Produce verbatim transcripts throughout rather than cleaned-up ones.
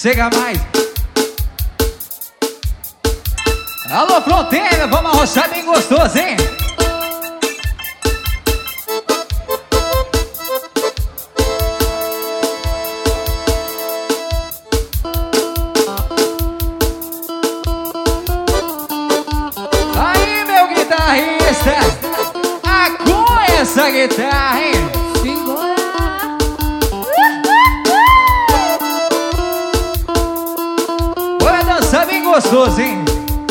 Chega mais. Alô, Fronteira, vamos arrochar bem gostoso, hein? Aí, meu guitarrista, acua essa guitarra, hein? Bora dançar bem gostoso, hein?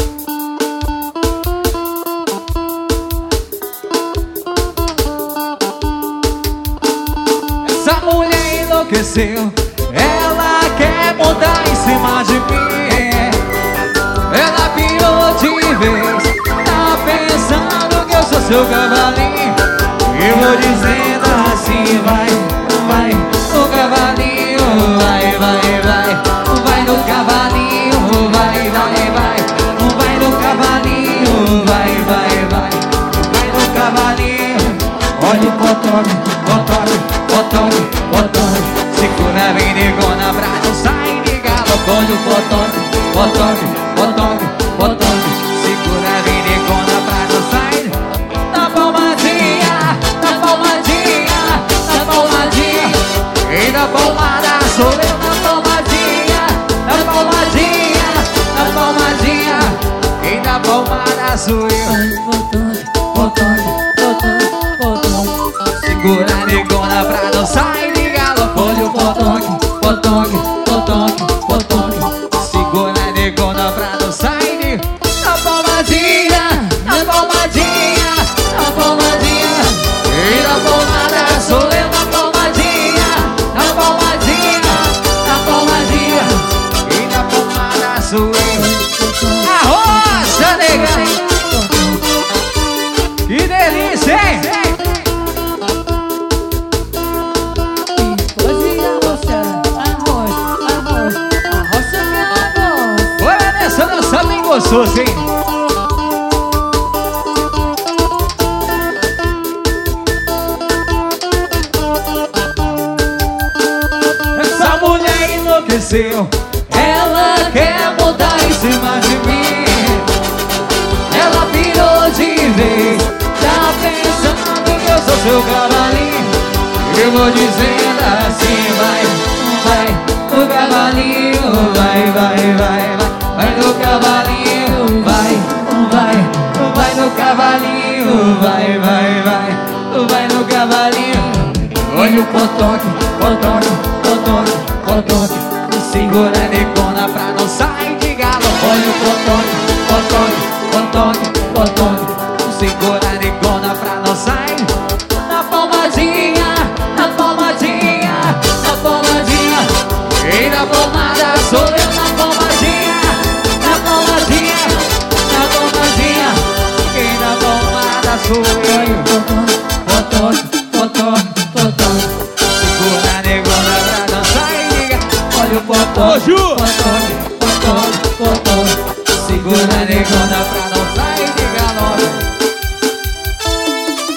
Essa mulher enlouqueceu, ela quer montar em cima de mim. Ela pirou de vez, tá pensando que eu sou seu cavalinho. Eu vou dizendo assim, vai, vai, o cavalinho, vai, vai, vai. Vai no cavalinho, vai, vai, vai. Vai no cavalinho, vai, vai, vai. Vai no cavalinho. Olha o botone, botone, botone, botone. Segura bem negona pra não sair de galo. Olha o botone, botone, botone, botone. Segura bem negona pra não sair. Na palmadinha, na palmadinha, na palmadinha. E na palmada sou eu na palmadinha. Na palmadinha, na palmadinha. E na palmada sou eu. Botone, botone, botone, botone. Segura negona pra não sair de galo. Olha o botone, botone, botone, botone. Segura negona pra não sair de... Na palmadinha, na palmadinha, na palmadinha. E na palmada sou eu na palmadinha. Na palmadinha, na palmadinha. E na palmada sou eu. Arrocha, nega! Que delícia, hein? Bora nessa dança bem gostoso, hein? Essa mulher enlouqueceu, ela quer montar em cima de mim. Ela pirou de vez, tá pensando que eu sou seu cavalinho. Eu vou dizendo assim, vai, vai, o cavalinho, vai, vai, vai, vai. Vai no cavalinho, vai, vai, vai no cavalinho, vai, vai, vai, vai no cavalinho. Olha o potoque, potoque, potoque, potoque. Segura a negona pra não sair de galo. Olha o potoque, potoque, potoque, potoque. Segura a negona pra não sair. Na palmadinha, na palmadinha, na palmadinha. E na palmada sou eu na palmadinha. Na palmadinha, na palmadinha. E na palmada sou eu. Potoque, potoque, potoque. Segura a negona pra não sair. Olha o potoque, potoque.